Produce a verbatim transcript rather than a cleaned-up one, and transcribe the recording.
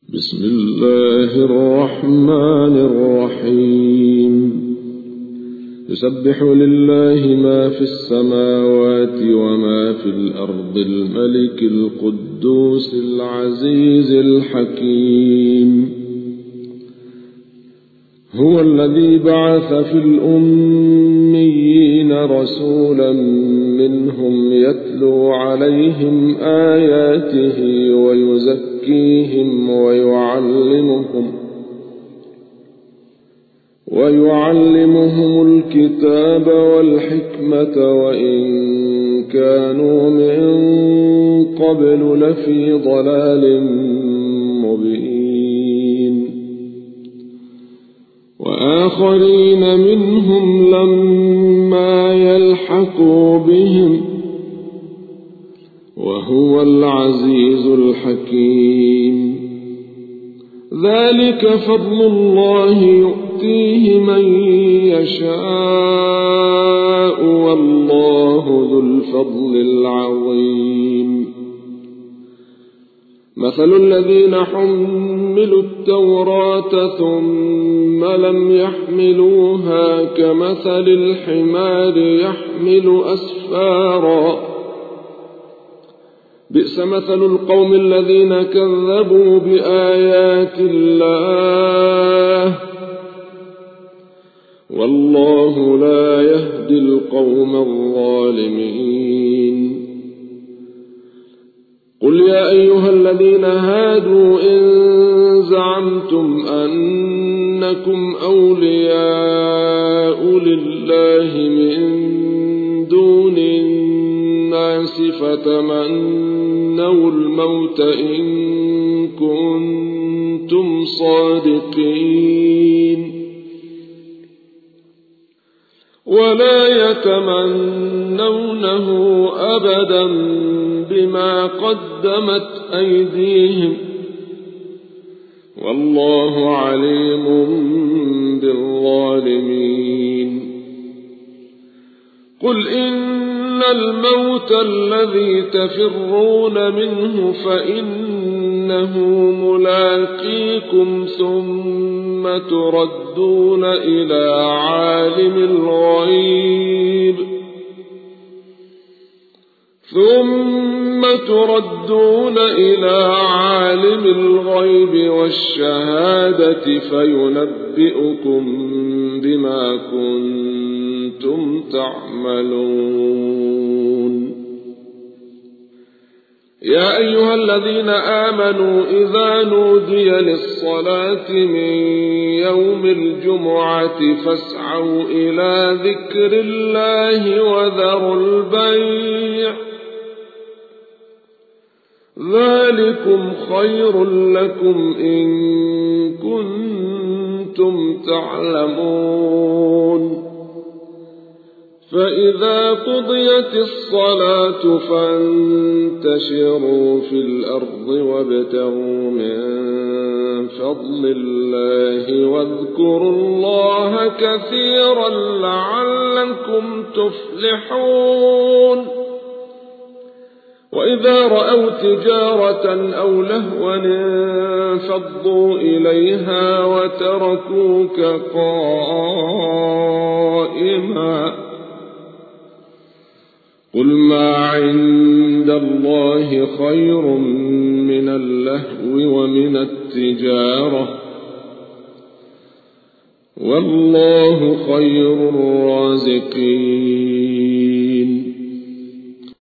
بسم الله الرحمن الرحيم يسبح لله ما في السماوات وما في الأرض الملك القدوس العزيز الحكيم هو الذي بعث في الأميين رسولا منهم يتلو عليهم آياته ويزكيهم ويعلمهم ويعلمهم الكتاب والحكمة وإن كانوا من قبل لفي ضلال مبين وآخرين منهم لما يلحقوا بهم وهو العزيز الحكيم ذلك فضل الله يؤتيه من يشاء والله ذو الفضل العظيم مثل الذين حملوا التوراة ثم لم يحملوها كمثل الحمار يحمل أسفارا بئس مثل القوم الذين كذبوا بآيات الله والله لا يهدي القوم الظالمين قل يا أيها الذين هادوا إن زعمتم أنكم أولياء لله من دون الناس فتمنوا الموت إن كنتم صادقين ولا يتمنونه أبدا بما قدمت أيديهم والله عليم بالظالمين قل إن الموت الذي تفرون منه فإنه ملاقيكم ثم تردون إلى عالم الغيب ثم تردون إلى عالم الغيب والشهادة فينبئكم بما كنتم تعملون يا أيها الذين آمنوا إذا نودي للصلاة من يوم الجمعة فاسعوا إلى ذكر الله وذروا البيع ذلكم خير لكم إن كنتم تعلمون فإذا قضيت الصلاة فانتشروا في الأرض وابتغوا من فضل الله واذكروا الله كثيرا لعلكم تفلحون وإذا رأوا تجارة أو لهوا انفضوا إليها وتركوك قائما قل ما عند الله خير من اللهو ومن التجارة والله خير الرازقين